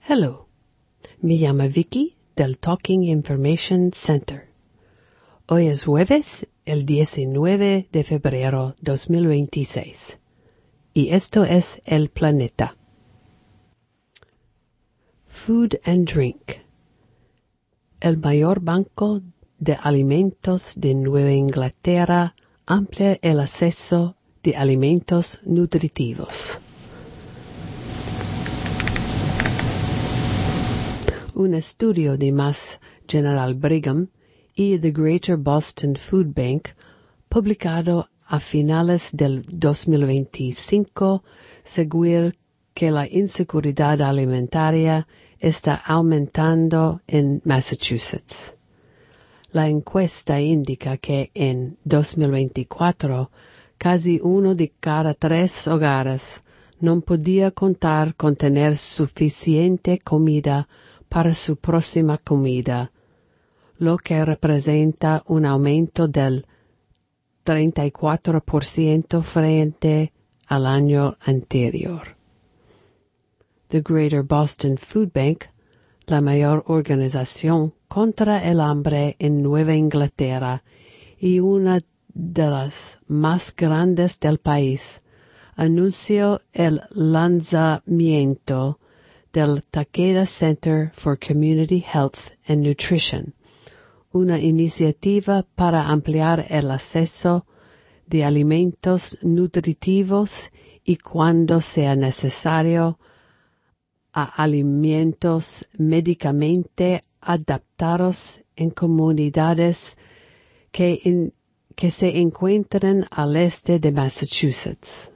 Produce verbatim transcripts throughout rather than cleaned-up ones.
Hello, me llamo Vicky del Talking Information Center. Hoy es jueves, el diecinueve de febrero dos mil veintiséis. Y esto es El Planeta. Food and Drink. El mayor banco de alimentos de Nueva Inglaterra amplia el acceso de alimentos nutritivos. Un estudio de Mass General Brigham y The Greater Boston Food Bank, publicado a finales del dos mil veinticinco, señala que la inseguridad alimentaria está aumentando en Massachusetts. La encuesta indica que en dos mil veinticuatro, casi uno de cada tres hogares no podía contar con tener suficiente comida para su próxima comida, lo que representa un aumento del treinta y cuatro por ciento frente al año anterior. The Greater Boston Food Bank, la mayor organización contra el hambre en Nueva Inglaterra y una de las más grandes del país, anunció el lanzamiento del Takeda Center for Community Health and Nutrition, una iniciativa para ampliar el acceso de alimentos nutritivos y, cuando sea necesario, a alimentos médicamente adaptados en comunidades que, in, que se encuentran al este de Massachusetts.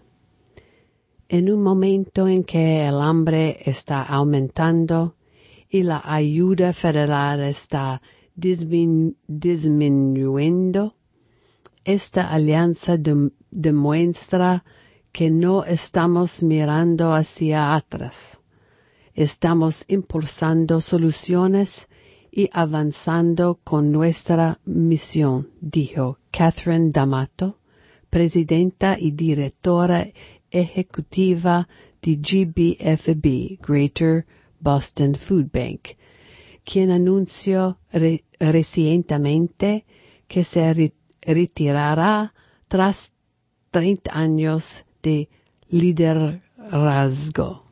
En un momento en que el hambre está aumentando y la ayuda federal está disminu- disminuyendo, esta alianza de- demuestra que no estamos mirando hacia atrás. Estamos impulsando soluciones y avanzando con nuestra misión, dijo Catherine D'Amato, presidenta y directora ejecutiva de G B F B, Greater Boston Food Bank, quien anunció re- recientemente que se re- retirará tras treinta años de liderazgo.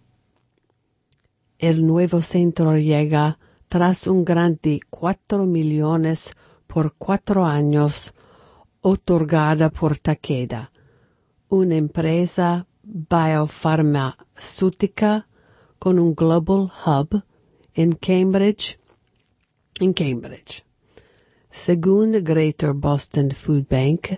El nuevo centro llega tras un grant de cuatro millones por cuatro años otorgada por Takeda, una empresa biofarmacéutica con un Global Hub en Cambridge, en Cambridge. Según Greater Boston Food Bank,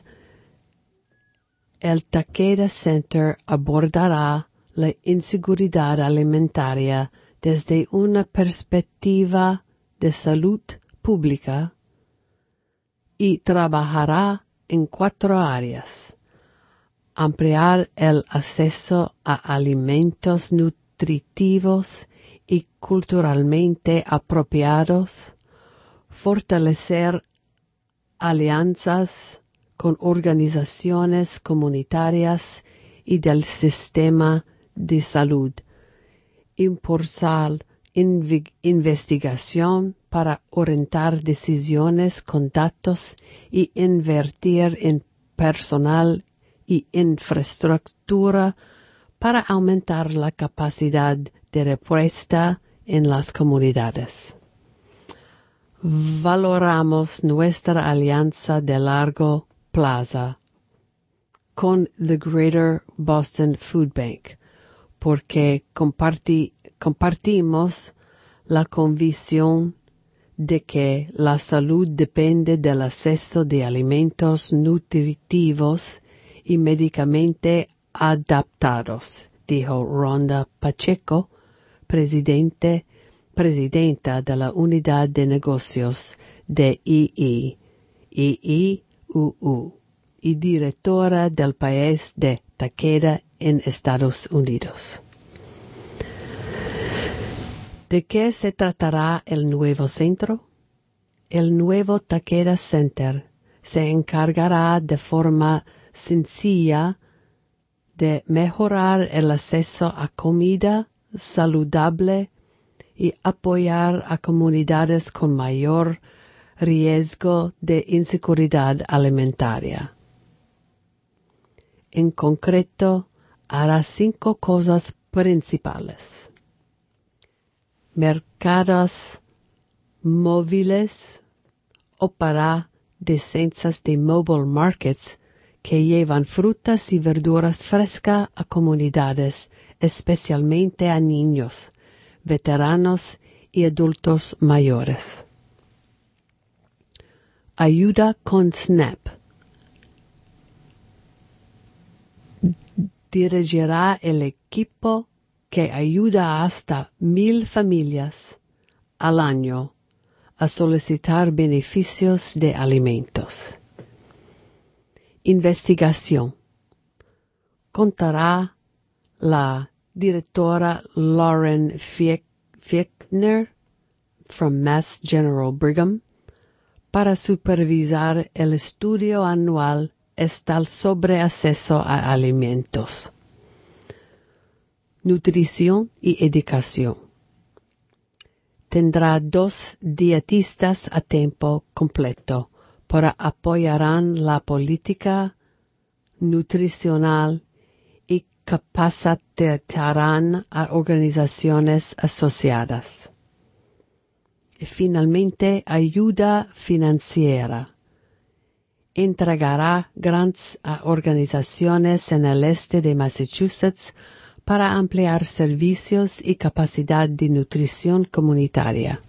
el Takeda Center abordará la inseguridad alimentaria desde una perspectiva de salud pública y trabajará en cuatro áreas: ampliar el acceso a alimentos nutritivos y culturalmente apropiados, fortalecer alianzas con organizaciones comunitarias y del sistema de salud, impulsar inv- investigación para orientar decisiones con datos y invertir en personal y infraestructura para aumentar la capacidad de respuesta en las comunidades. Valoramos nuestra alianza de largo plazo con The Greater Boston Food Bank porque comparti- compartimos la convicción de que la salud depende del acceso de alimentos nutritivos y médicamente adaptados, dijo Rhonda Pacheco, presidente, presidenta de la Unidad de Negocios de I I, I I U U, y directora del país de Takeda en Estados Unidos. ¿De qué se tratará el nuevo centro? El nuevo Takeda Center se encargará de forma sencilla de mejorar el acceso a comida saludable y apoyar a comunidades con mayor riesgo de inseguridad alimentaria. En concreto, hará cinco cosas principales: mercados móviles, operará decenas de mobile markets que llevan frutas y verduras frescas a comunidades, especialmente a niños, veteranos y adultos mayores. Ayuda con SNAP. Dirigirá el equipo que ayuda a hasta mil familias al año a solicitar beneficios de alimentos. Investigación. Contará la directora Lauren Fiechner from Mass General Brigham para supervisar el estudio anual estatal sobre acceso a alimentos. Nutrición y educación. Tendrá dos dietistas a tiempo completo para apoyarán la política nutricional y capacitarán a organizaciones asociadas. Y finalmente, ayuda financiera. Entregará grants a organizaciones en el este de Massachusetts para ampliar servicios y capacidad de nutrición comunitaria.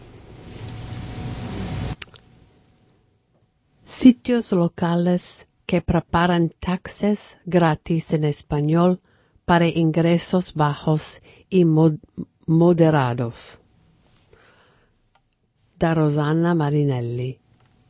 Sitios locales que preparan taxes gratis en español para ingresos bajos y mod moderados. Da Rosanna Marinelli.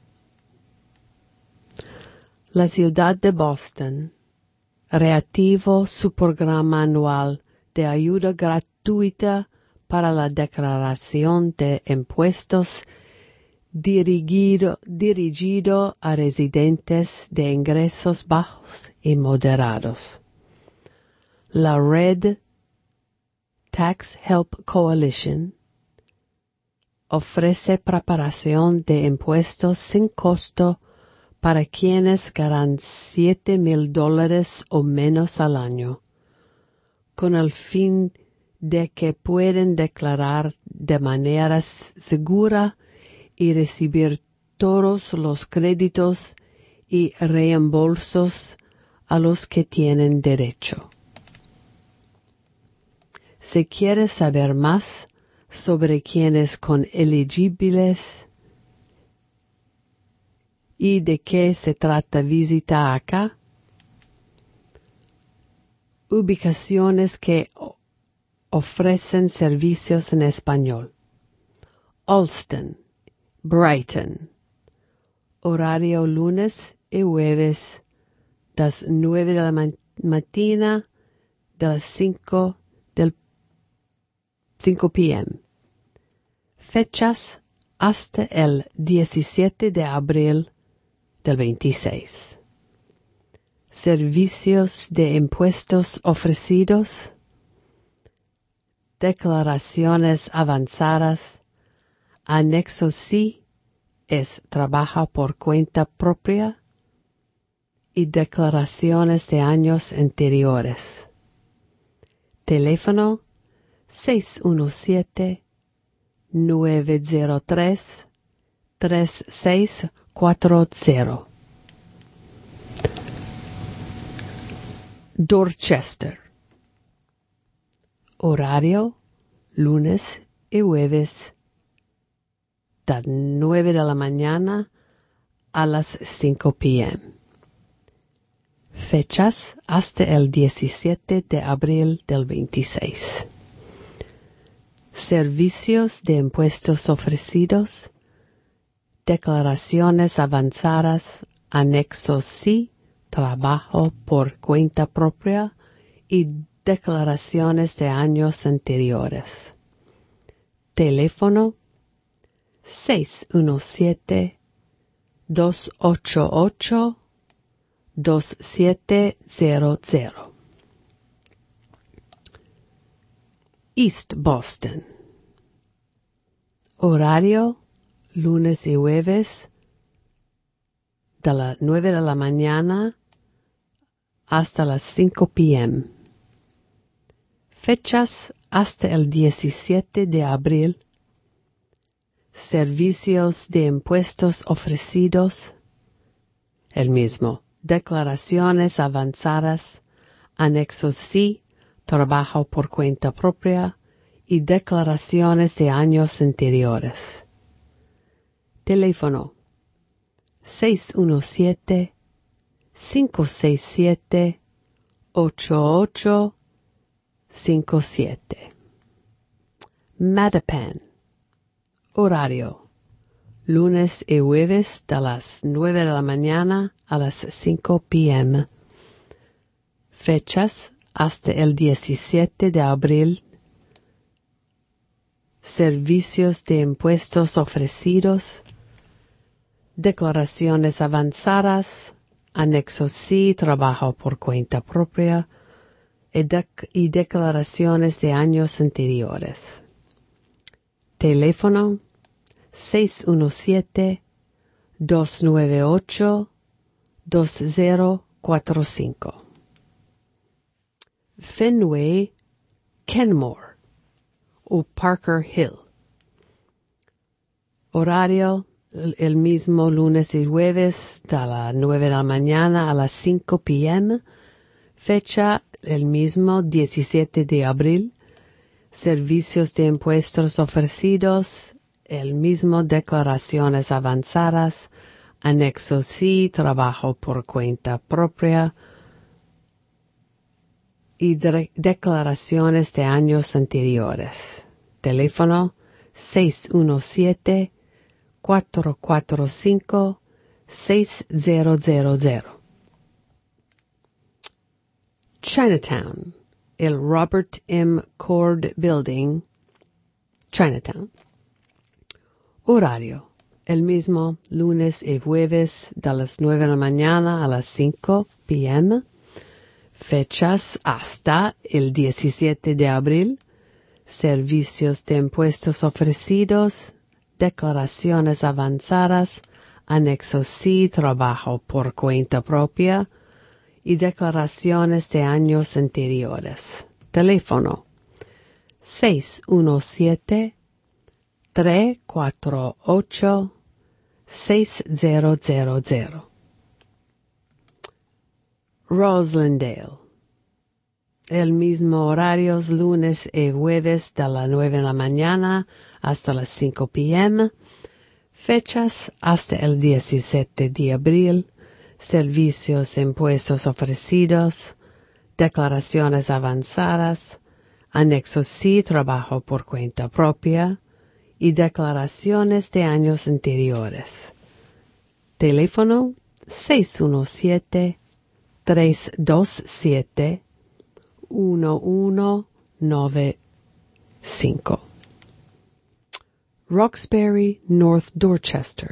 La ciudad de Boston reactivó su programa anual de ayuda gratuita para la declaración de impuestos dirigido, dirigido a residentes de ingresos bajos y moderados. La red Tax Help Coalition ofrece preparación de impuestos sin costo para quienes ganan siete mil dólares o menos al año, con el fin de que pueden declarar de manera segura y recibir todos los créditos y reembolsos a los que tienen derecho. Si quieres saber más sobre quienes son elegibles y de qué se trata, visita acá. Ubicaciones que ofrecen servicios en español. Allston, Brighton. Horario lunes y jueves, de las nueve de la ma mañana de las cinco del cinco p m Fechas hasta el diecisiete de abril del veintiséis. Servicios de impuestos ofrecidos. Declaraciones avanzadas. Anexo C es trabaja por cuenta propia y declaraciones de años anteriores. Teléfono seis uno siete, nueve cero tres, tres seis cuatro cero. Dorchester. Horario lunes y jueves de nueve de la mañana a las cinco p m Fechas hasta el diecisiete de abril del veintiséis. Servicios de impuestos ofrecidos. Declaraciones avanzadas. Anexo C. Trabajo por cuenta propia y declaraciones de años anteriores. Teléfono seis uno siete, dos ocho ocho, dos siete cero cero. East Boston. Horario, lunes y jueves, de las nueve de la mañana hasta las cinco p m Fechas hasta el diecisiete de abril. Servicios de impuestos ofrecidos. El mismo. Declaraciones avanzadas. Anexo C. Trabajo por cuenta propia. Y declaraciones de años anteriores. Teléfono. seis uno siete, cinco seis siete, ocho ocho cinco siete. Mattapan. Horario. Lunes y jueves de las nueve de la mañana a las cinco p m Fechas hasta el diecisiete de abril. Servicios de impuestos ofrecidos. Declaraciones avanzadas. Anexo C. Trabajo por cuenta propia. Y, dec- y declaraciones de años anteriores. Teléfono seis uno siete, dos nueve ocho, dos cero cuatro cinco. Fenway, Kenmore o Parker Hill. Horario, el, el mismo lunes y jueves de las nueve de la mañana a las cinco p m Fecha, el mismo diecisiete de abril. Servicios de impuestos ofrecidos, el mismo declaraciones avanzadas, anexo C, trabajo por cuenta propia y de- declaraciones de años anteriores. Teléfono seis uno siete, cuatro cuatro cinco, seis cero cero cero. Chinatown. El Robert M. Cord Building, Chinatown. Horario. El mismo lunes y jueves de las nueve de la mañana a las cinco p m Fechas hasta el diecisiete de abril. Servicios de impuestos ofrecidos. Declaraciones avanzadas. Anexo C. Trabajo por cuenta propia. Y declaraciones de años anteriores. Teléfono seis uno siete, tres cuatro ocho, seis cero cero cero. Roslindale. El mismo horario lunes y jueves de las nueve de la mañana hasta las cinco p m Fechas hasta el diecisiete de abril. Servicios e impuestos ofrecidos, declaraciones avanzadas, anexo C, trabajo por cuenta propia y declaraciones de años anteriores. Teléfono seis uno siete, tres dos siete, uno uno nueve cinco. Roxbury, North Dorchester.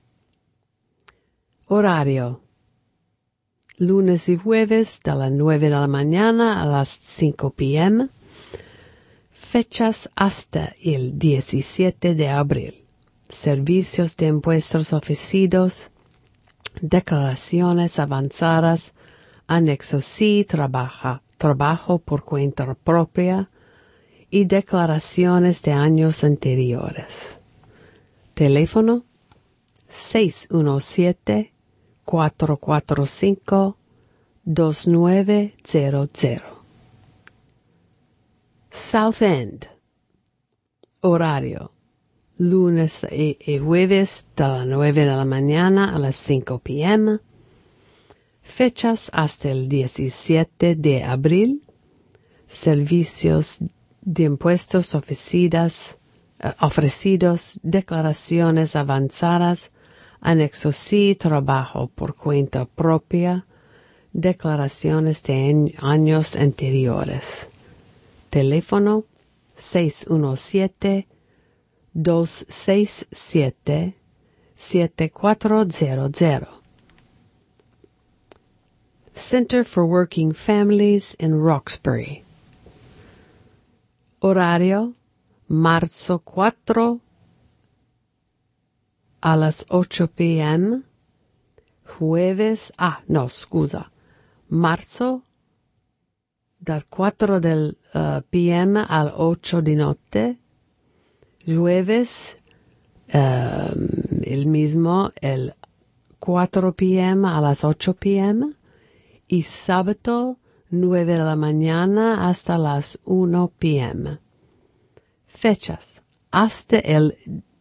Horario. Lunes y jueves de las nueve de la mañana a las cinco p m Fechas hasta el diecisiete de abril. Servicios de impuestos ofrecidos. Declaraciones avanzadas. Anexo C, trabaja, trabajo por cuenta propia. Y declaraciones de años anteriores. Teléfono seis uno siete, cuatro cuatro cinco, dos nueve cero cero. South End. Horario. Lunes y, y jueves de las nueve de la mañana a las cinco p m Fechas hasta el diecisiete de abril. Servicios de impuestos ofrecidas, uh, ofrecidos, declaraciones avanzadas, anexo C, trabajo por cuenta propia, declaraciones de años anteriores. Teléfono seis uno siete, dos seis siete, siete cuatro cero cero. Center for Working Families in Roxbury. Horario, marzo cuatro a las ocho p m Jueves, ah, no, scusa, marzo dal quattro del uh, p m al ocho di notte, jueves um, el mismo el cuatro p m a las ocho p m y sábado nueve de la mañana hasta las uno p m Fechas hasta el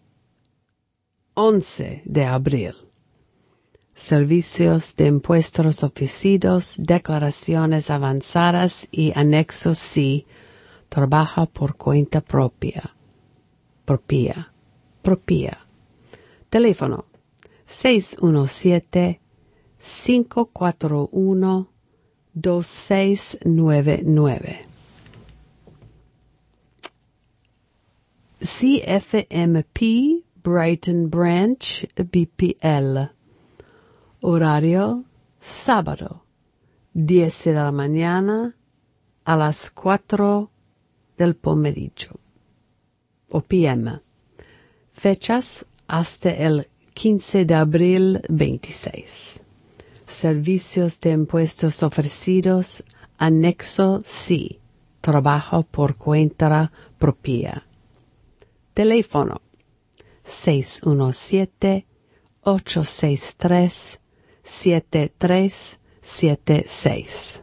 once de abril. Servicios de impuestos ofrecidos, declaraciones avanzadas y anexo C. Trabaja por cuenta propia. Propia. Propia. Teléfono seis uno siete, cinco cuatro uno, dos seis nueve nueve. C F M P Brighton Branch B P L. Horario sábado, diez de la mañana a las cuatro del pomeriggio o P M. Fechas hasta el quince de abril veintiséis. Servicios de impuestos ofrecidos, anexo C. Trabajo por cuenta propia. Teléfono seis uno siete, ocho seis tres, siete tres siete seis.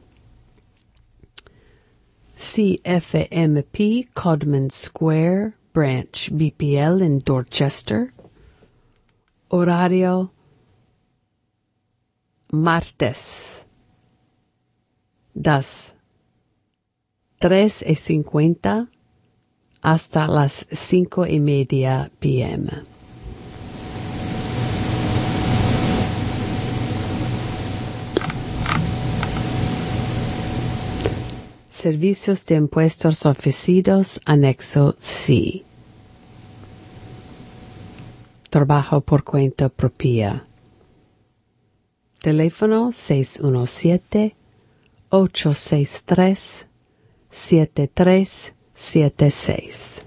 C F M P Codman Square Branch B P L in Dorchester. Horario martes das tres y cincuenta hasta las cinco y media p m. Servicios de impuestos ofrecidos, anexo C. Trabajo por cuenta propia. Teléfono seis uno siete, ocho seis tres, siete tres siete seis.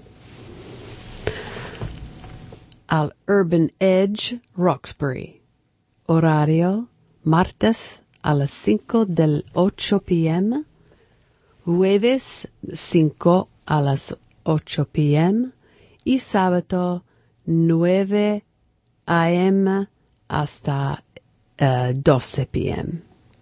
Al Urban Edge, Roxbury. Horario martes a las cinco del ocho p m, jueves cinco a las ocho p m y sábado nueve a m hasta uh, doce p m.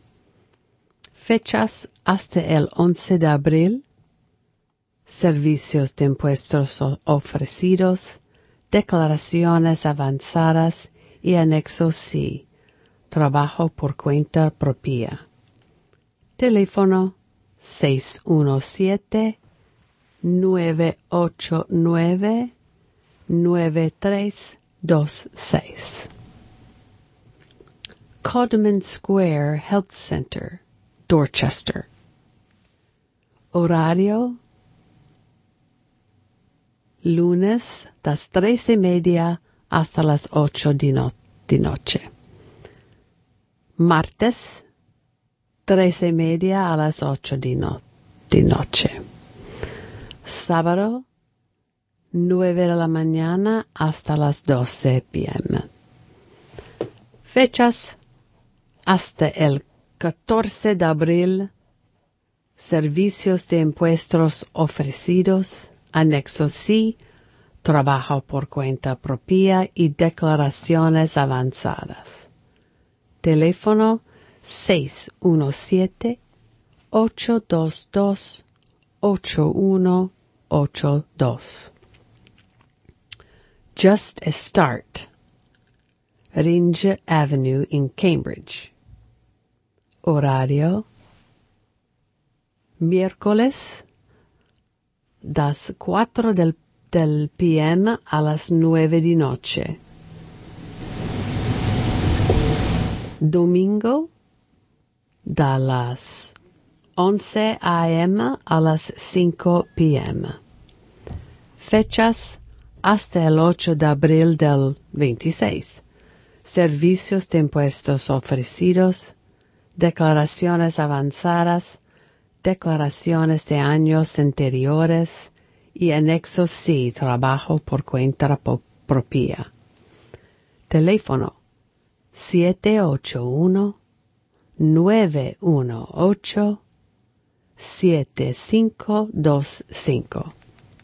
Fechas hasta el once de abril. Servicios de impuestos ofrecidos, declaraciones avanzadas y anexo C. Trabajo por cuenta propia. Teléfono seis uno siete, nueve ocho nueve, nueve tres dos seis. Codman Square Health Center, Dorchester. Horario lunes das tres y media hasta las ocho de, no de noche. Martes tres y media a las ocho de, no de noche. Sábado nueve de la mañana hasta las doce p m. Fechas hasta el catorce de abril. Servicios de impuestos ofrecidos, anexo C, trabajo por cuenta propia y declaraciones avanzadas. Teléfono seis uno siete, ocho dos dos, ocho uno ocho dos. Just a Start, Ringe Avenue in Cambridge. Horario miércoles das cuatro del, del p m a las nueve de noche. Domingo da las once a m a las cinco p m. Fechas hasta el ocho de abril del veintiséis. Servicios de impuestos ofrecidos, declaraciones avanzadas, declaraciones de años anteriores y anexo C, trabajo por cuenta propia. Teléfono siete ocho uno, nueve uno ocho, siete cinco dos cinco.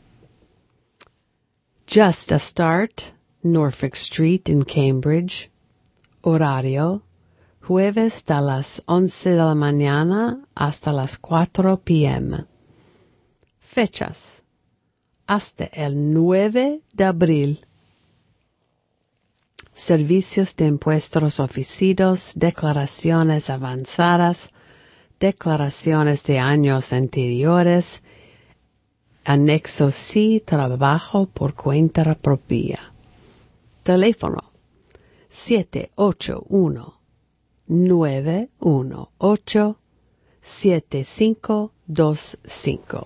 Just a Start, Norfolk Street in Cambridge. Horario, jueves de las once de la mañana hasta las cuatro p m Fechas, hasta el nueve de abril. Servicios de impuestos oficios, declaraciones avanzadas, declaraciones de años anteriores, anexo C, trabajo por cuenta propia. Teléfono siete ocho uno, nueve uno ocho, siete cinco dos cinco.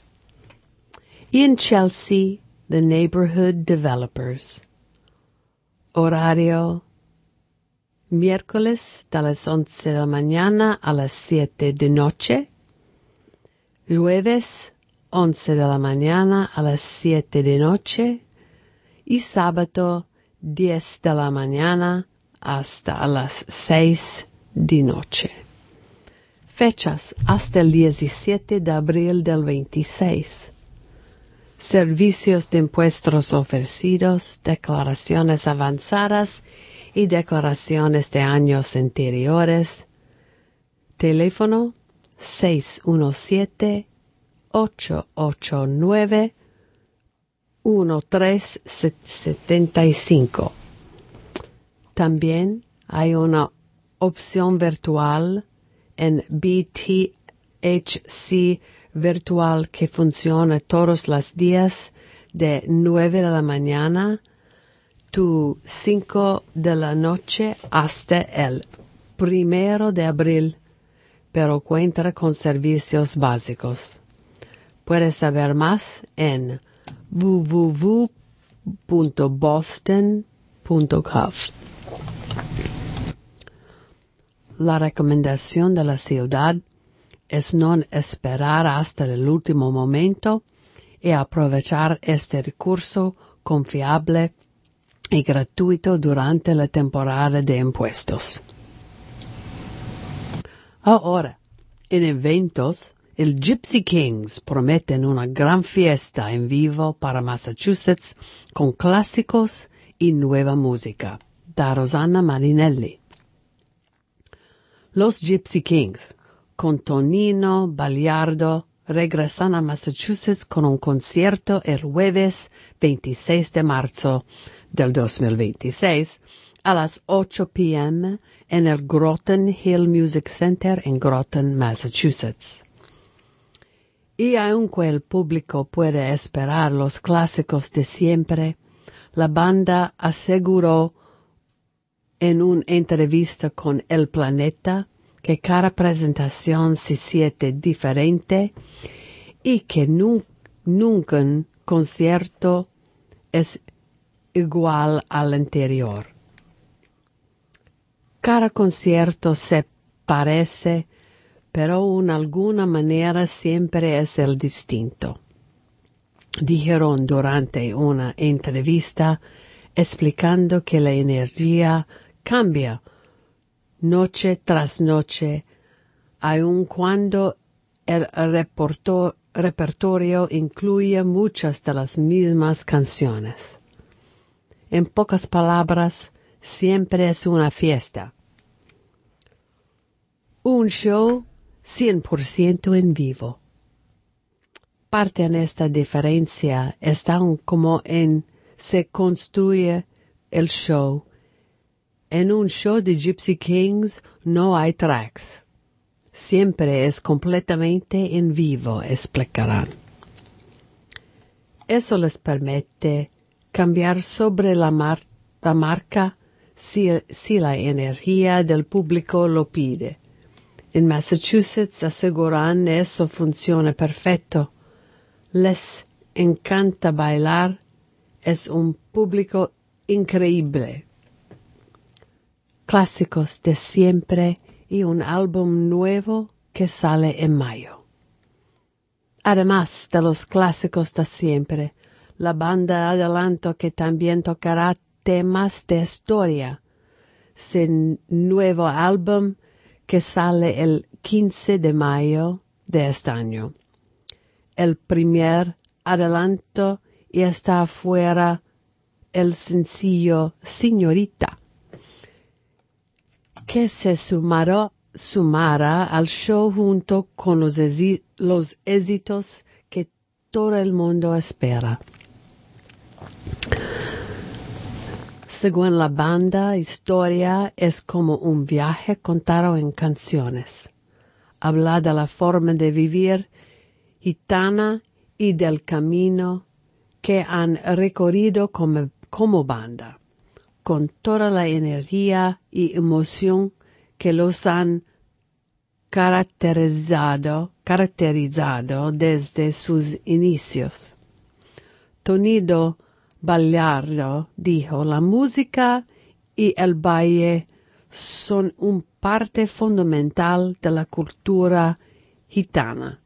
Y en Chelsea, The Neighborhood Developers. Horario, miércoles de las once de la mañana a las siete de noche. Jueves, once de la mañana a las siete de noche. Y sábado, diez de la mañana hasta las seis de noche. Fechas hasta el diecisiete de abril del veintiséis. Servicios de impuestos ofrecidos, declaraciones avanzadas y declaraciones de años anteriores. Teléfono seis uno siete, ocho ocho nueve, uno tres siete cinco. También hay una opción virtual en B T H C virtual que funciona todos los días de nueve de la mañana tu cinco de la noche hasta el primero de abril, pero cuenta con servicios básicos. Puedes saber más en w w w punto boston punto gov. La recomendación de la ciudad es no esperar hasta el último momento y aprovechar este recurso confiable y gratuito durante la temporada de impuestos. Ahora, en eventos, el Gypsy Kings prometen una gran fiesta en vivo para Massachusetts con clásicos y nueva música. Da Rosanna Marinelli. Los Gypsy Kings, con Tonino Baliardo, regresan a Massachusetts con un concierto el jueves veintiséis de marzo del dos mil veintiséis a las ocho p m en el Groton Hill Music Center en Groton, Massachusetts. Y aunque el público puede esperar los clásicos de siempre, la banda aseguró en una entrevista con El Planeta que cada presentación se siente diferente y que nu- nunca un concierto es igual al anterior. Cada concierto se parece, pero en alguna manera siempre es el distinto. Dijeron durante una entrevista explicando que la energía cambia noche tras noche, aun cuando el reporto- repertorio incluye muchas de las mismas canciones. En pocas palabras, siempre es una fiesta. Un show cien por ciento en vivo. Parte en esta diferencia está como en se construye el show. En un show de Gypsy Kings no hay tracks. Siempre es completamente en vivo, explicarán. Eso les permite cambiar sobre la, mar- la marca si, si la energía del público lo pide. En Massachusetts aseguran eso funciona perfecto. Les encanta bailar. Es un público increíble. Clásicos de siempre y un álbum nuevo que sale en mayo. Además de los clásicos de siempre, la banda adelantó que también tocará temas de historia. Su nuevo álbum que sale el quince de mayo de este año. El primer adelanto y está afuera el sencillo Señorita, que se sumará, sumará al show junto con los, esi- los éxitos que todo el mundo espera. Según la banda, historia es como un viaje contado en canciones. Habla de la forma de vivir gitana y del camino que han recorrido como, como banda, con toda la energía y emoción que los han caracterizado, caracterizado desde sus inicios. Tonino Ballardo dijo: la música y el baile son una parte fundamental de la cultura gitana.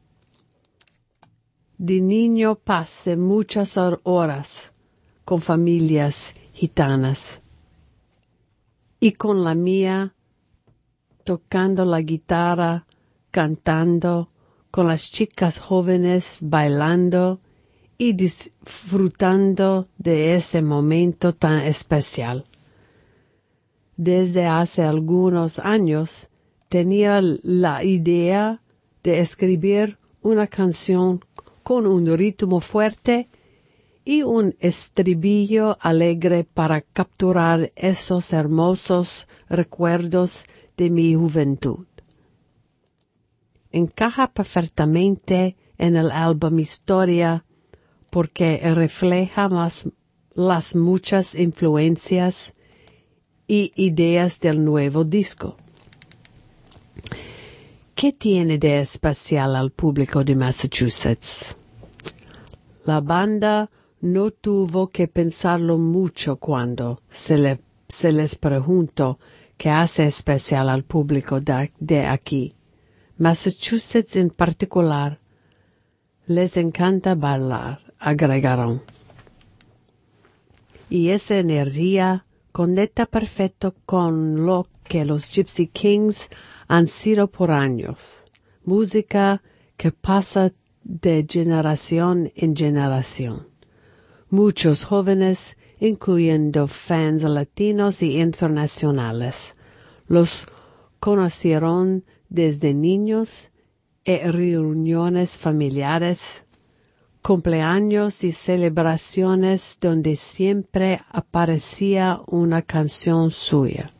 De niño pasé muchas horas con familias gitanas y con la mía tocando la guitarra, cantando, con las chicas jóvenes bailando y disfrutando de ese momento tan especial. Desde hace algunos años tenía la idea de escribir una canción con un ritmo fuerte y un estribillo alegre para capturar esos hermosos recuerdos de mi juventud. Encaja perfectamente en el álbum Historia porque refleja más las muchas influencias y ideas del nuevo disco. ¿Qué tiene de especial al público de Massachusetts? La banda no tuvo que pensarlo mucho cuando se, le, se les preguntó qué hace especial al público de, de aquí. Massachusetts en particular les encanta bailar, agregaron. Y esa energía conecta perfecto con lo que los Gypsy Kings han sido por años. Música que pasa de generación en generación. Muchos jóvenes, incluyendo fans latinos y internacionales, los conocieron desde niños en reuniones familiares, cumpleaños y celebraciones donde siempre aparecía una canción suya.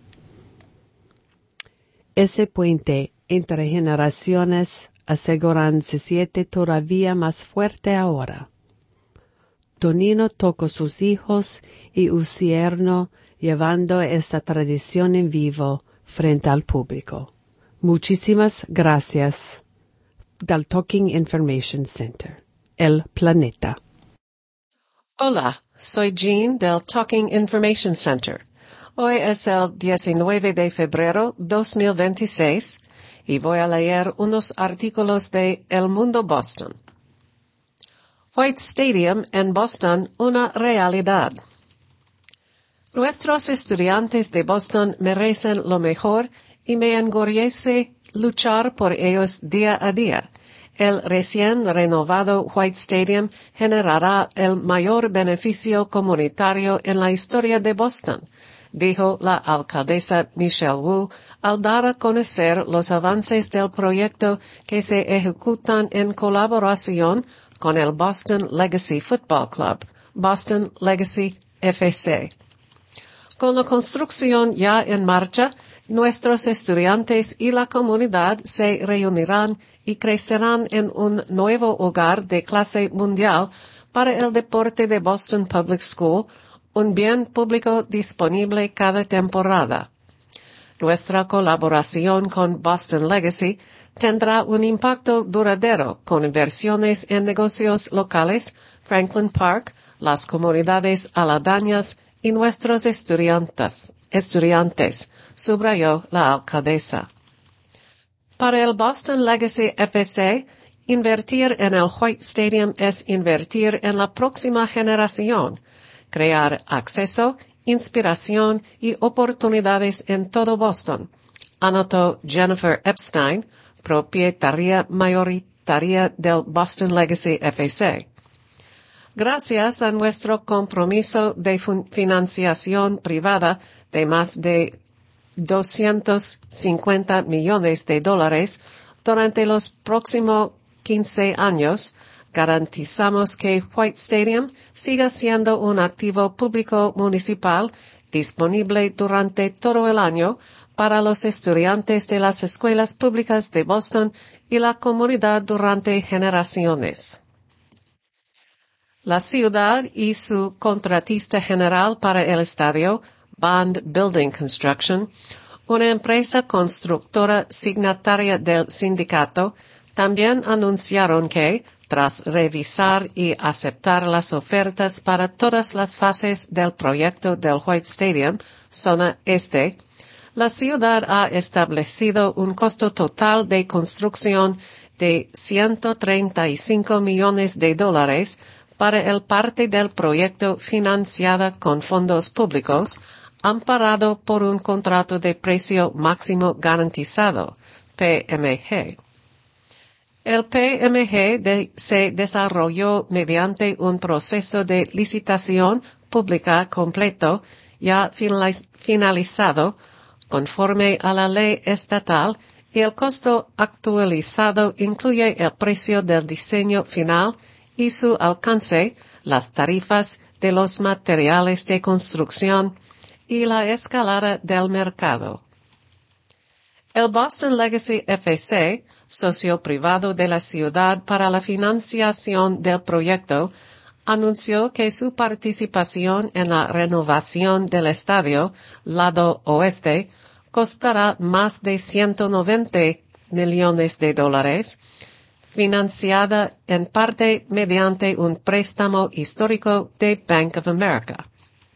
Ese puente entre generaciones aseguran se siente todavía más fuerte ahora. Tonino tocó sus hijos y un yerno llevando esta tradición en vivo frente al público. Muchísimas gracias del Talking Information Center, El Planeta. Hola, soy Jean del Talking Information Center. Hoy es el diecinueve de febrero dos mil veintiséis y voy a leer unos artículos de El Mundo Boston. White Stadium en Boston, una realidad. Nuestros estudiantes de Boston merecen lo mejor y me enorgullece luchar por ellos día a día. El recién renovado White Stadium generará el mayor beneficio comunitario en la historia de Boston, dijo la alcaldesa Michelle Wu al dar a conocer los avances del proyecto que se ejecutan en colaboración con el Boston Legacy Football Club, Boston Legacy F C. Con la construcción ya en marcha, nuestros estudiantes y la comunidad se reunirán y crecerán en un nuevo hogar de clase mundial para el deporte de Boston Public School, un bien público disponible cada temporada. Nuestra colaboración con Boston Legacy tendrá un impacto duradero con inversiones en negocios locales, Franklin Park, las comunidades aledañas y nuestros estudiantes, estudiantes, subrayó la alcaldesa. Para el Boston Legacy F C, invertir en el White Stadium es invertir en la próxima generación, crear acceso inspiración y oportunidades en todo Boston, anotó Jennifer Epstein, propietaria mayoritaria del Boston Legacy F A C. Gracias a nuestro compromiso de financiación privada de más de doscientos cincuenta millones de dólares durante los próximos quince años, garantizamos que White Stadium siga siendo un activo público municipal disponible durante todo el año para los estudiantes de las escuelas públicas de Boston y la comunidad durante generaciones. La ciudad y su contratista general para el estadio, Bond Building Construction, una empresa constructora signataria del sindicato, también anunciaron que, tras revisar y aceptar las ofertas para todas las fases del proyecto del White Stadium, zona este, la ciudad ha establecido un costo total de construcción de ciento treinta y cinco millones de dólares para el parte del proyecto financiada con fondos públicos, amparado por un contrato de precio máximo garantizado, P M G. El P M G de, se desarrolló mediante un proceso de licitación pública completo ya finalizado conforme a la ley estatal y el costo actualizado incluye el precio del diseño final y su alcance, las tarifas de los materiales de construcción y la escalada del mercado. El Boston Legacy F A C, socio privado de la ciudad para la financiación del proyecto, anunció que su participación en la renovación del estadio, lado oeste, costará más de ciento noventa millones de dólares, financiada en parte mediante un préstamo histórico de Bank of America.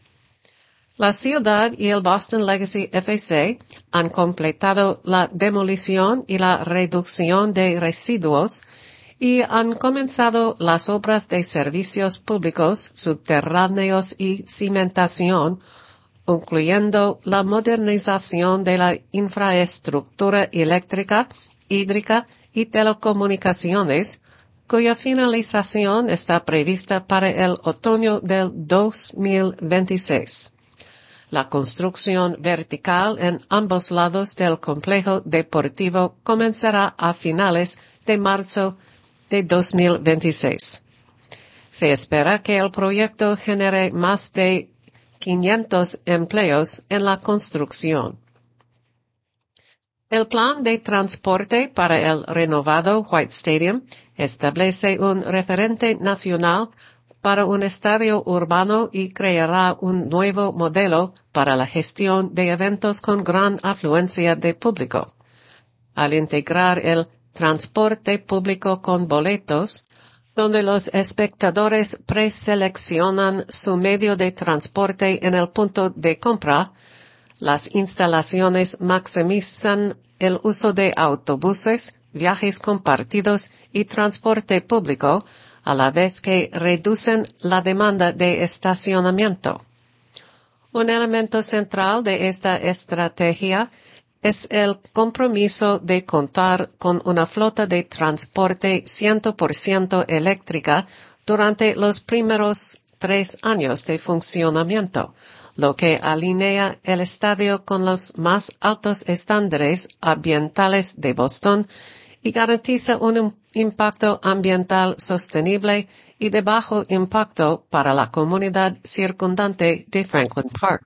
La ciudad y el Boston Legacy F A C han completado la demolición y la reducción de residuos y han comenzado las obras de servicios públicos subterráneos y cimentación, incluyendo la modernización de la infraestructura eléctrica, hídrica y telecomunicaciones, cuya finalización está prevista para el otoño del dos mil veintiséis. La construcción vertical en ambos lados del complejo deportivo comenzará a finales de marzo de dos mil veintiséis. Se espera que el proyecto genere más de quinientos empleos en la construcción. El plan de transporte para el renovado White Stadium establece un referente nacional para un estadio urbano y creará un nuevo modelo para la gestión de eventos con gran afluencia de público. Al integrar el transporte público con boletos, donde los espectadores preseleccionan su medio de transporte en el punto de compra, las instalaciones maximizan el uso de autobuses, viajes compartidos y transporte público, a la vez que reducen la demanda de estacionamiento. Un elemento central de esta estrategia es el compromiso de contar con una flota de transporte cien por ciento eléctrica durante los primeros tres años de funcionamiento, lo que alinea el estadio con los más altos estándares ambientales de Boston y garantiza un impacto ambiental sostenible y de bajo impacto para la comunidad circundante de Franklin Park.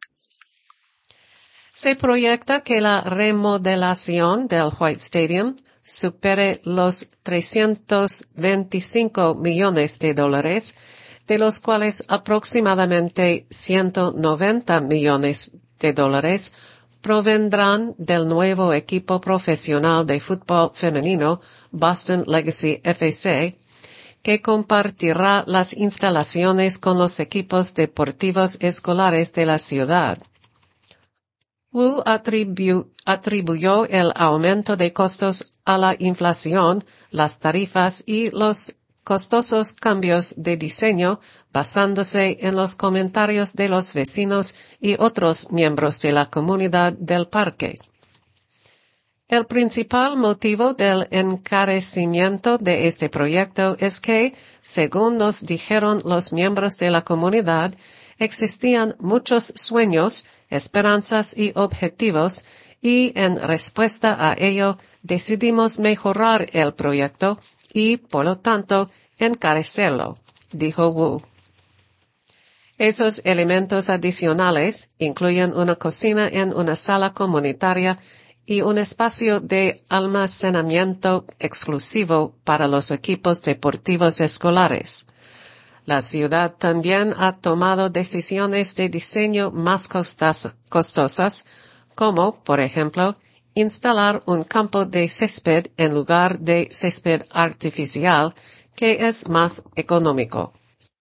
Se proyecta que la remodelación del White Stadium supere los trescientos veinticinco millones de dólares, de los cuales aproximadamente ciento noventa millones de dólares provendrán del nuevo equipo profesional de fútbol femenino Boston Legacy F A C, que compartirá las instalaciones con los equipos deportivos escolares de la ciudad. Wu atribu- atribuyó el aumento de costos a la inflación, las tarifas y los costosos cambios de diseño basándose en los comentarios de los vecinos y otros miembros de la comunidad del parque. El principal motivo del encarecimiento de este proyecto es que, según nos dijeron los miembros de la comunidad, existían muchos sueños, esperanzas y objetivos, y en respuesta a ello decidimos mejorar el proyecto y, por lo tanto, encarecerlo, dijo Wu. Esos elementos adicionales incluyen una cocina en una sala comunitaria y un espacio de almacenamiento exclusivo para los equipos deportivos escolares. La ciudad también ha tomado decisiones de diseño más costas, costosas, como, por ejemplo, instalar un campo de césped en lugar de césped artificial, que es más económico.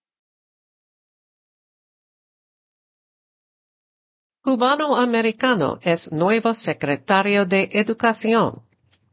Cubano-americano es nuevo secretario de Educación.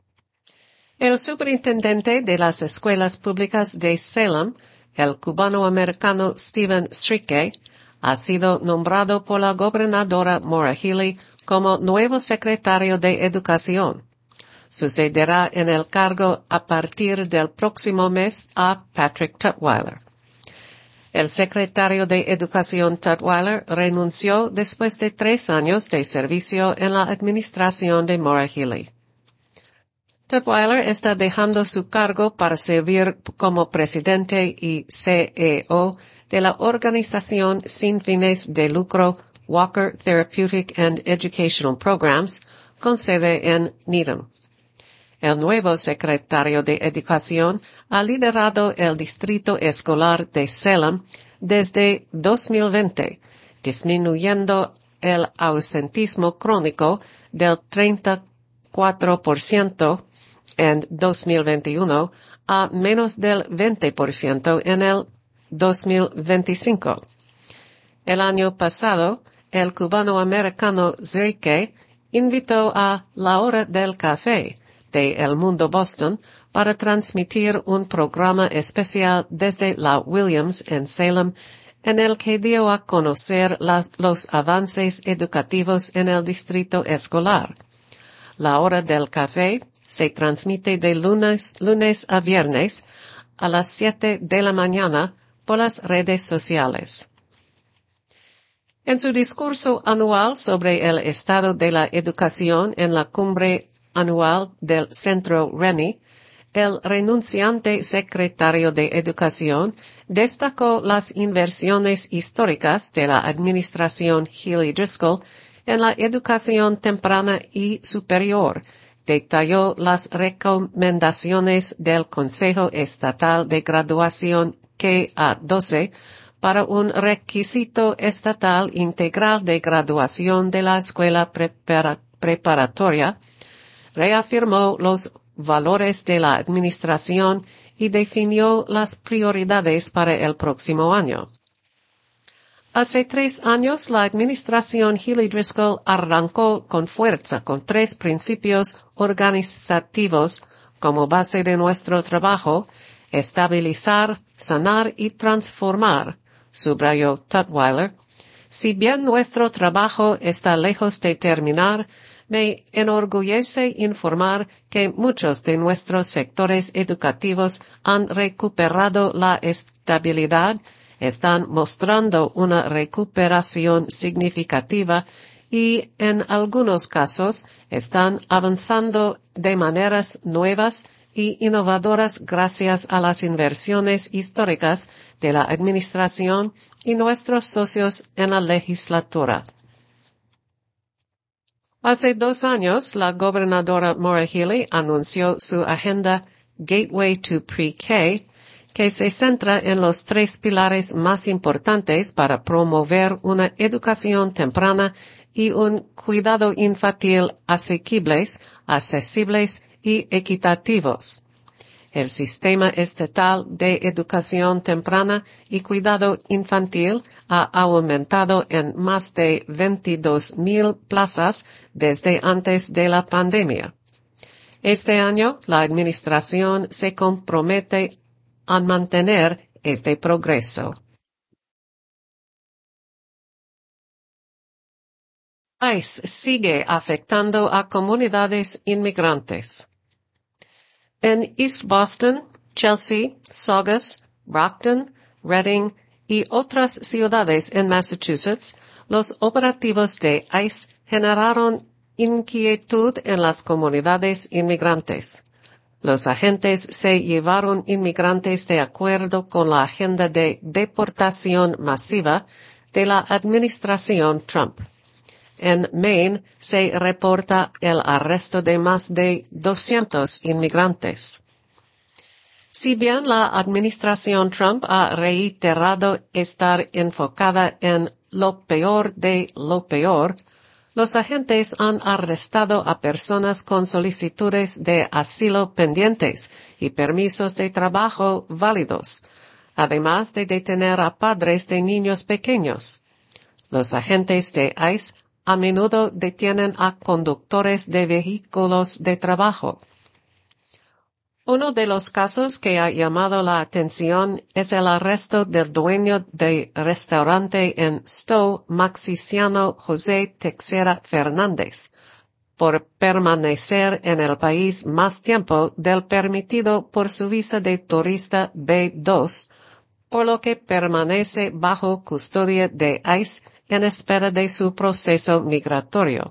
El superintendente de las escuelas públicas de Salem, el cubano-americano Stephen Strike, ha sido nombrado por la gobernadora Maura Healey como nuevo secretario de Educación. Sucederá en el cargo a partir del próximo mes a Patrick Tutwiler. El secretario de Educación Tutwiler renunció después de tres años de servicio en la administración de Maura Healey. Tutwiler está dejando su cargo para servir como presidente y C E O de la organización sin fines de lucro Walker Therapeutic and Educational Programs, con sede en Needham. El nuevo secretario de Educación ha liderado el distrito escolar de Salem desde dos mil veinte, disminuyendo el ausentismo crónico del treinta y cuatro por ciento en dos mil veintiuno a menos del veinte por ciento en el dos mil veinticinco. El año pasado, el cubano-americano Zrike invitó a La Hora del Café de El Mundo Boston para transmitir un programa especial desde la Williams en Salem, en el que dio a conocer la, los avances educativos en el distrito escolar. La Hora del Café se transmite de lunes, lunes a viernes a las siete de la mañana por las redes sociales. En su discurso anual sobre el estado de la educación en la cumbre anual del Centro Rennie, el renunciante secretario de Educación destacó las inversiones históricas de la administración Healey-Driscoll en la educación temprana y superior. Detalló las recomendaciones del Consejo Estatal de Graduación K A doce para un requisito estatal integral de graduación de la escuela prepara- preparatoria, reafirmó los valores de la administración y definió las prioridades para el próximo año. Hace tres años, la administración Healey-Driscoll arrancó con fuerza con tres principios organizativos como base de nuestro trabajo: estabilizar, sanar y transformar, subrayó Tutwiler. Si bien nuestro trabajo está lejos de terminar, me enorgullece informar que muchos de nuestros sectores educativos han recuperado la estabilidad, están mostrando una recuperación significativa y, en algunos casos, están avanzando de maneras nuevas y innovadoras gracias a las inversiones históricas de la administración y nuestros socios en la legislatura. Hace dos años, la gobernadora Maura Healey anunció su agenda Gateway to Pre-K, que se centra en los tres pilares más importantes para promover una educación temprana y un cuidado infantil asequibles, accesibles y equitativos. El sistema estatal de educación temprana y cuidado infantil ha aumentado en más de veintidós mil plazas desde antes de la pandemia. Este año, la administración se compromete a mantener este progreso. ICE sigue afectando a comunidades inmigrantes. En East Boston, Chelsea, Saugus, Brockton, Reading y otras ciudades en Massachusetts, los operativos de ICE generaron inquietud en las comunidades inmigrantes. Los agentes se llevaron inmigrantes de acuerdo con la agenda de deportación masiva de la administración Trump. En Maine se reporta el arresto de más de doscientos inmigrantes. Si bien la administración Trump ha reiterado estar enfocada en lo peor de lo peor, los agentes han arrestado a personas con solicitudes de asilo pendientes y permisos de trabajo válidos, además de detener a padres de niños pequeños. Los agentes de ICE a menudo detienen a conductores de vehículos de trabajo. Uno de los casos que ha llamado la atención es el arresto del dueño del restaurante en Stowe, Maxiciano José Teixeira Fernández, por permanecer en el país más tiempo del permitido por su visa de turista B dos, por lo que permanece bajo custodia de ICE en espera de su proceso migratorio.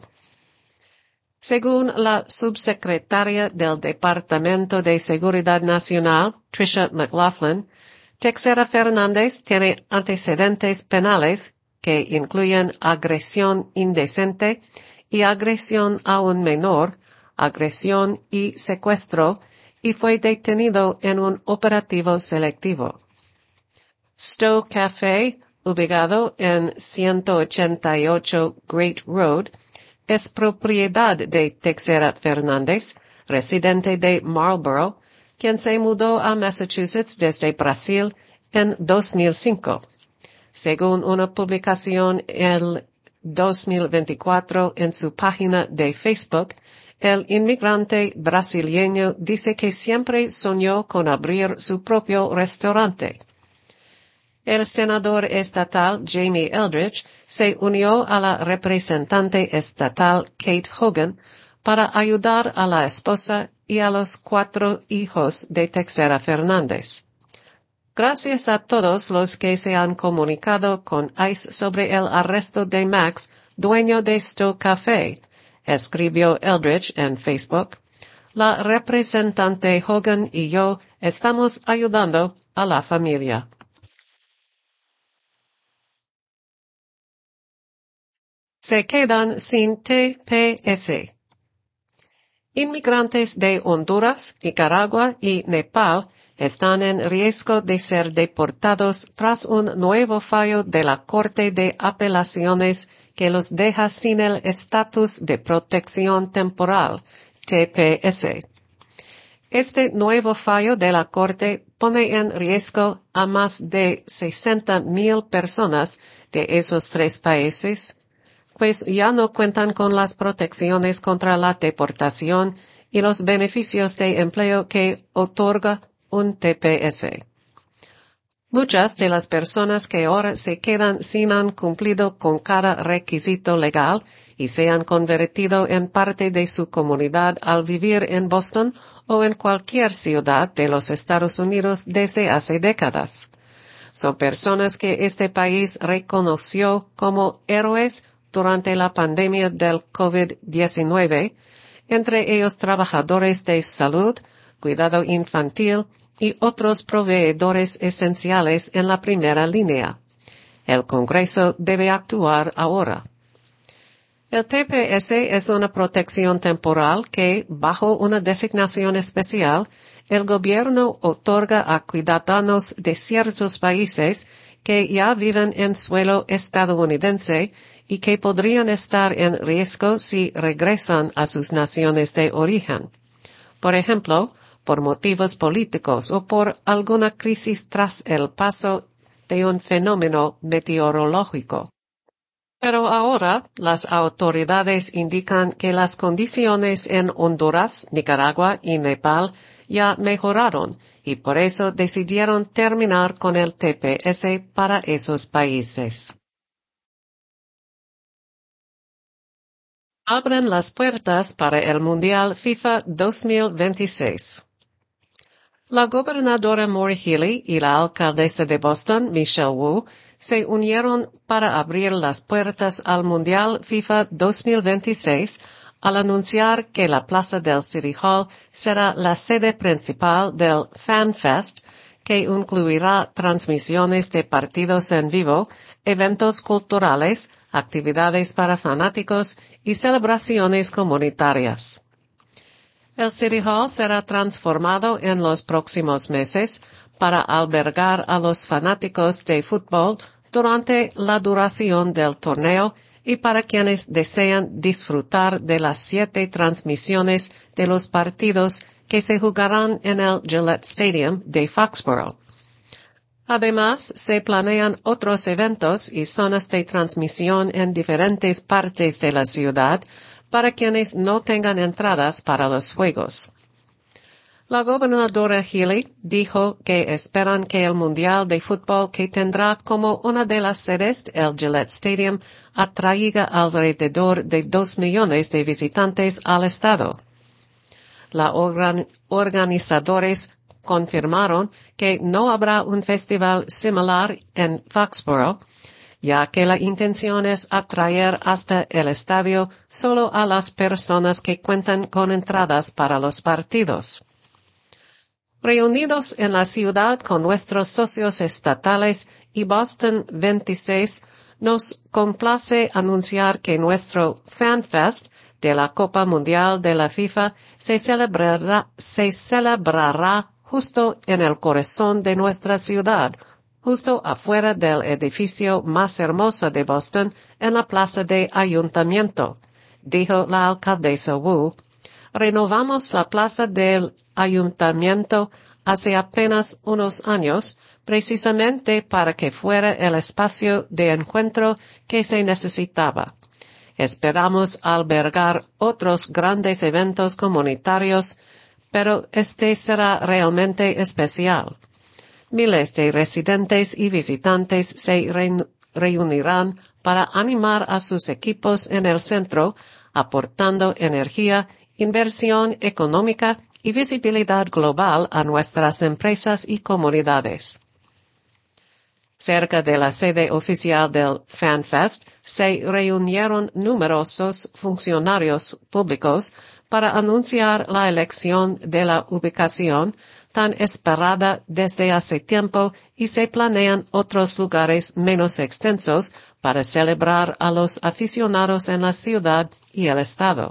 Según la subsecretaria del Departamento de Seguridad Nacional, Tricia McLaughlin, Teixeira Fernández tiene antecedentes penales que incluyen agresión indecente y agresión a un menor, agresión y secuestro, y fue detenido en un operativo selectivo. Stowe Café, ubicado en ciento ochenta y ocho Great Road, es propiedad de Teixeira Fernández, residente de Marlborough, quien se mudó a Massachusetts desde Brasil en dos mil cinco. Según una publicación el dos mil veinticuatro en su página de Facebook, el inmigrante brasileño dice que siempre soñó con abrir su propio restaurante. El senador estatal Jamie Eldridge se unió a la representante estatal Kate Hogan para ayudar a la esposa y a los cuatro hijos de Teixeira Fernández. Gracias a todos los que se han comunicado con ICE sobre el arresto de Max, dueño de Stowe Café, escribió Eldridge en Facebook. La representante Hogan y yo estamos ayudando a la familia. Se quedan sin T P S. Inmigrantes de Honduras, Nicaragua y Nepal están en riesgo de ser deportados tras un nuevo fallo de la Corte de Apelaciones que los deja sin el estatus de protección temporal, T P S. Este nuevo fallo de la Corte pone en riesgo a más de sesenta mil personas de esos tres países, pues ya no cuentan con las protecciones contra la deportación y los beneficios de empleo que otorga un T P S. Muchas de las personas que ahora se quedan sin han cumplido con cada requisito legal y se han convertido en parte de su comunidad al vivir en Boston o en cualquier ciudad de los Estados Unidos desde hace décadas. Son personas que este país reconoció como héroes durante la pandemia del COVID diecinueve, entre ellos trabajadores de salud, cuidado infantil y otros proveedores esenciales en la primera línea. El Congreso debe actuar ahora. El T P S es una protección temporal que, bajo una designación especial, el gobierno otorga a ciudadanos de ciertos países que ya viven en suelo estadounidense y que podrían estar en riesgo si regresan a sus naciones de origen. Por ejemplo, por motivos políticos o por alguna crisis tras el paso de un fenómeno meteorológico. Pero ahora las autoridades indican que las condiciones en Honduras, Nicaragua y Nepal ya mejoraron y por eso decidieron terminar con el T P S para esos países. Abren las puertas para el Mundial FIFA dos mil veintiséis. La gobernadora Maura Healey y la alcaldesa de Boston, Michelle Wu, se unieron para abrir las puertas al Mundial FIFA dos mil veintiséis al anunciar que la plaza del City Hall será la sede principal del Fan Fest, que incluirá transmisiones de partidos en vivo, eventos culturales, actividades para fanáticos y celebraciones comunitarias. El City Hall será transformado en los próximos meses para albergar a los fanáticos de fútbol durante la duración del torneo y para quienes desean disfrutar de las siete transmisiones de los partidos que se jugarán en el Gillette Stadium de Foxborough. Además, se planean otros eventos y zonas de transmisión en diferentes partes de la ciudad para quienes no tengan entradas para los juegos. La gobernadora Healey dijo que esperan que el Mundial de Fútbol, que tendrá como una de las sedes el Gillette Stadium, atraiga alrededor de dos millones de visitantes al estado. Los organ organizadores confirmaron que no habrá un festival similar en Foxborough, ya que la intención es atraer hasta el estadio solo a las personas que cuentan con entradas para los partidos. Reunidos en la ciudad con nuestros socios estatales y Boston veintiséis, nos complace anunciar que nuestro Fan Fest de la Copa Mundial de la FIFA se celebrará, se celebrará justo en el corazón de nuestra ciudad, justo afuera del edificio más hermoso de Boston, en la plaza de Ayuntamiento, dijo la alcaldesa Wu. Renovamos la plaza del Ayuntamiento hace apenas unos años, precisamente para que fuera el espacio de encuentro que se necesitaba. Esperamos albergar otros grandes eventos comunitarios, pero este será realmente especial. Miles de residentes y visitantes se re reunirán para animar a sus equipos en el centro, aportando energía, inversión económica y visibilidad global a nuestras empresas y comunidades. Cerca de la sede oficial del Fan Fest se reunieron numerosos funcionarios públicos para anunciar la elección de la ubicación tan esperada desde hace tiempo y se planean otros lugares menos extensos para celebrar a los aficionados en la ciudad y el estado.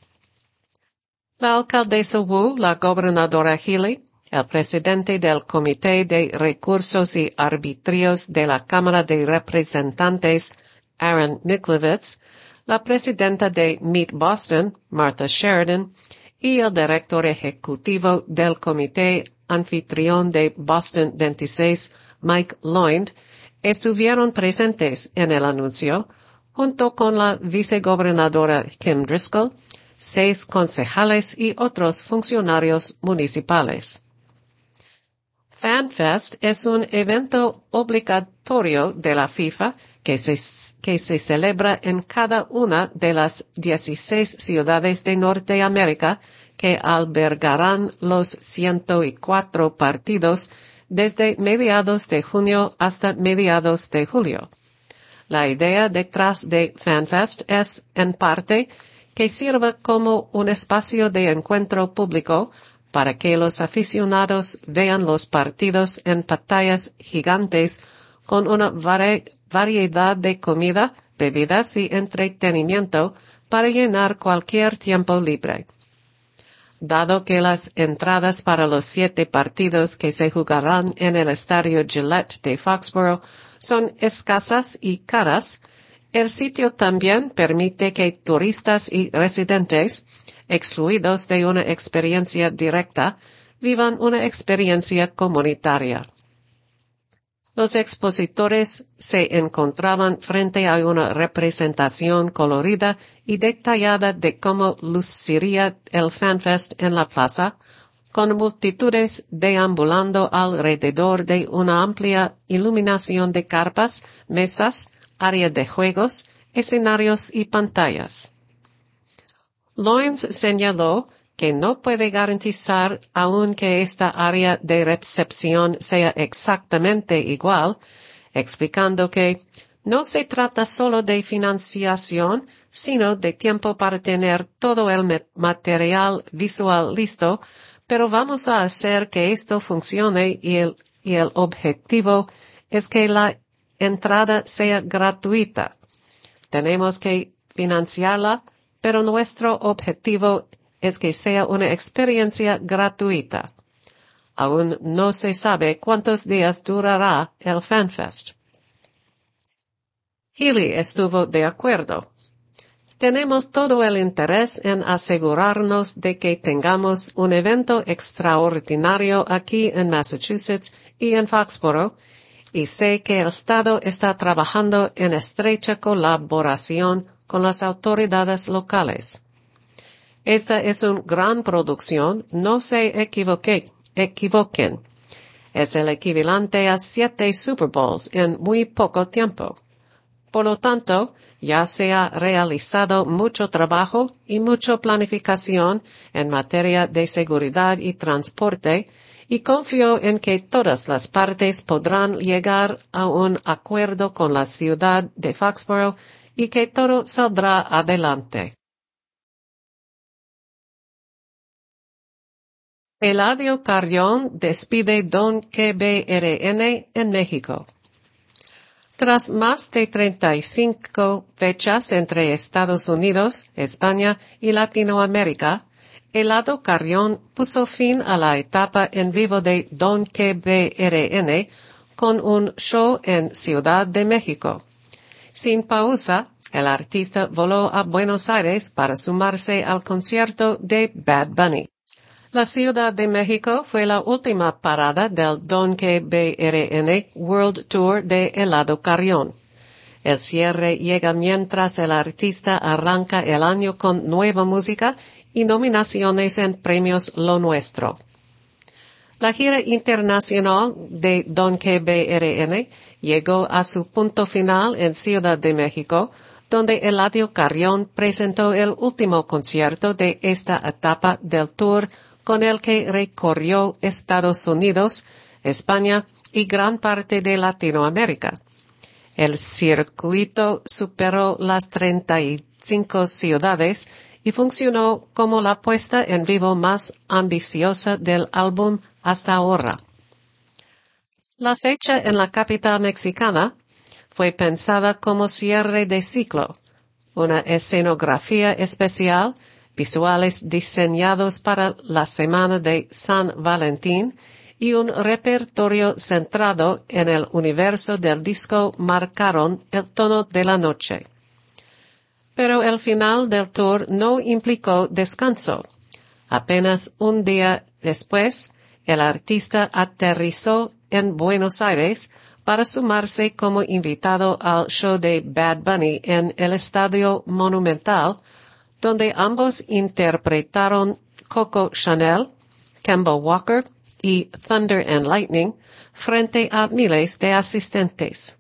La alcaldesa Wu, la gobernadora Healey, el presidente del Comité de Recursos y Arbitrios de la Cámara de Representantes, Aaron Miklevitz, la presidenta de Meet Boston, Martha Sheridan, y el director ejecutivo del Comité Anfitrión de Boston veintiséis, Mike Lloyd, estuvieron presentes en el anuncio, junto con la vicegobernadora Kim Driscoll, seis concejales y otros funcionarios municipales. FanFest es un evento obligatorio de la FIFA que se, que se celebra en cada una de las dieciséis ciudades de Norteamérica que albergarán los ciento cuatro partidos desde mediados de junio hasta mediados de julio. La idea detrás de FanFest es, en parte, que sirva como un espacio de encuentro público para que los aficionados vean los partidos en pantallas gigantes con una vari variedad de comida, bebidas y entretenimiento para llenar cualquier tiempo libre. Dado que las entradas para los siete partidos que se jugarán en el estadio Gillette de Foxborough son escasas y caras, el sitio también permite que turistas y residentes, excluidos de una experiencia directa, vivan una experiencia comunitaria. Los expositores se encontraban frente a una representación colorida y detallada de cómo luciría el FanFest en la plaza, con multitudes deambulando alrededor de una amplia iluminación de carpas, mesas, área de juegos, escenarios y pantallas. Loins señaló que no puede garantizar aún que esta área de recepción sea exactamente igual, explicando que no se trata solo de financiación, sino de tiempo para tener todo el material visual listo, pero vamos a hacer que esto funcione y el, y el objetivo es que la entrada sea gratuita. Tenemos que financiarla, pero nuestro objetivo es que sea una experiencia gratuita. Aún no se sabe cuántos días durará el FanFest. Healy estuvo de acuerdo. Tenemos todo el interés en asegurarnos de que tengamos un evento extraordinario aquí en Massachusetts y en Foxborough, y sé que el Estado está trabajando en estrecha colaboración con las autoridades locales. Esta es una gran producción, no se equivoque, equivoquen. Es el equivalente a siete Super Bowls en muy poco tiempo. Por lo tanto, ya se ha realizado mucho trabajo y mucha planificación en materia de seguridad y transporte, y confío en que todas las partes podrán llegar a un acuerdo con la ciudad de Foxborough y que todo saldrá adelante. Eladio Carrión despide Don K B R N en México. Tras más de treinta y cinco fechas entre Estados Unidos, España y Latinoamérica, Eladio Carrión puso fin a la etapa en vivo de Don K B R N con un show en Ciudad de México. Sin pausa, el artista voló a Buenos Aires para sumarse al concierto de Bad Bunny. La Ciudad de México fue la última parada del Don K B R N World Tour de Eladio Carrión. El cierre llega mientras el artista arranca el año con nueva música y nominaciones en premios Lo Nuestro. La gira internacional de Don K B R N llegó a su punto final en Ciudad de México, donde Eladio Carrión presentó el último concierto de esta etapa del tour, con el que recorrió Estados Unidos, España y gran parte de Latinoamérica. El circuito superó las treinta y cinco ciudades y funcionó como la puesta en vivo más ambiciosa del álbum hasta ahora. La fecha en la capital mexicana fue pensada como cierre de ciclo, una escenografía especial, visuales diseñados para la semana de San Valentín y un repertorio centrado en el universo del disco marcaron el tono de la noche. Pero el final del tour no implicó descanso. Apenas un día después, el artista aterrizó en Buenos Aires para sumarse como invitado al show de Bad Bunny en el Estadio Monumental, donde ambos interpretaron Coco Chanel, Kemba Walker y Thunder and Lightning frente a miles de asistentes.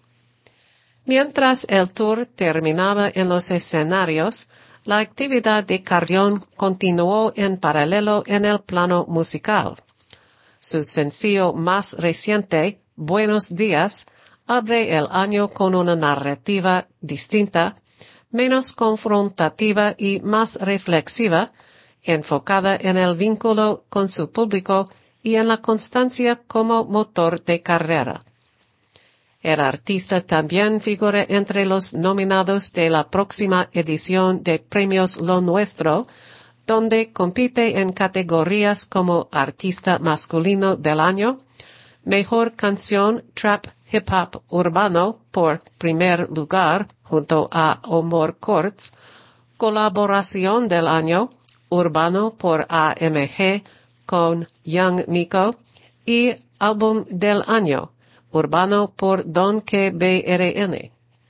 Mientras el tour terminaba en los escenarios, la actividad de Carrión continuó en paralelo en el plano musical. Su sencillo más reciente, Buenos Días, abre el año con una narrativa distinta, menos confrontativa y más reflexiva, enfocada en el vínculo con su público y en la constancia como motor de carrera. El artista también figura entre los nominados de la próxima edición de Premios Lo Nuestro, donde compite en categorías como Artista Masculino del Año, Mejor Canción Trap Hip Hop Urbano por primer lugar junto a Omar Courtz, Colaboración del Año Urbano por A M G con Young Miko y Álbum del Año Urbano por Don K B R N.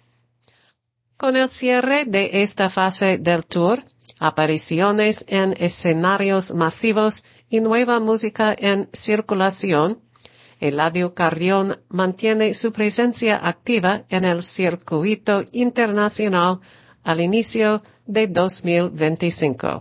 Con el cierre de esta fase del tour, apariciones en escenarios masivos y nueva música en circulación, Eladio Carrión mantiene su presencia activa en el circuito internacional al inicio de dos mil veinticinco.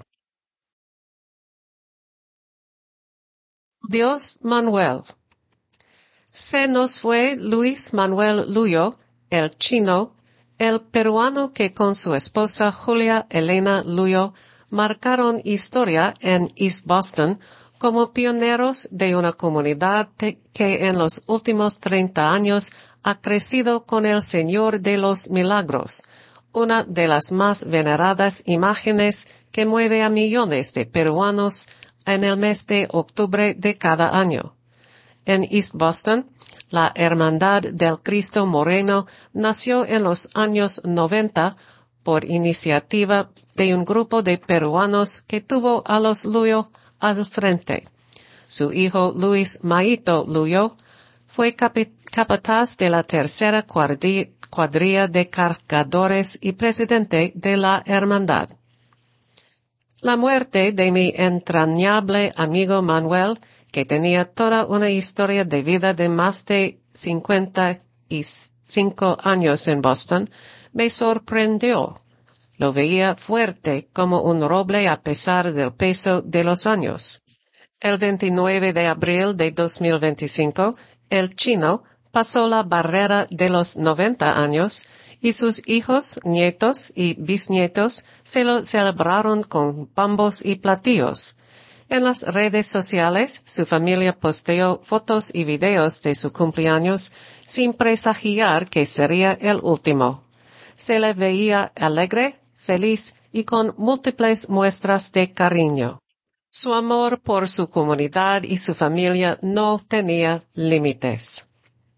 Dios Manuel. Se nos fue Luis Manuel Luyo, el chino, el peruano que con su esposa Julia Elena Luyo marcaron historia en East Boston como pioneros de una comunidad que en los últimos treinta años ha crecido con el Señor de los Milagros, una de las más veneradas imágenes que mueve a millones de peruanos en el mes de octubre de cada año. En East Boston, la Hermandad del Cristo Moreno nació en los años noventa por iniciativa de un grupo de peruanos que tuvo a los Luyo al frente. Su hijo Luis Maito Luyo fue capataz de la tercera cuadrilla de cargadores y presidente de la hermandad. La muerte de mi entrañable amigo Manuel, que tenía toda una historia de vida de más de cincuenta y cinco años en Boston, me sorprendió. Lo veía fuerte como un roble a pesar del peso de los años. El veintinueve de abril de dos mil veinticinco, el chino pasó la barrera de los noventa años y sus hijos, nietos y bisnietos se lo celebraron con pambos y platillos. En las redes sociales, su familia posteó fotos y videos de su cumpleaños sin presagiar que sería el último. Se le veía alegre, feliz y con múltiples muestras de cariño. Su amor por su comunidad y su familia no tenía límites.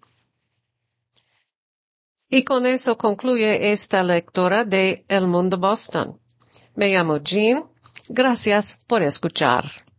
Y con eso concluye esta lectura de El Mundo Boston. Me llamo Jean. Gracias por escuchar.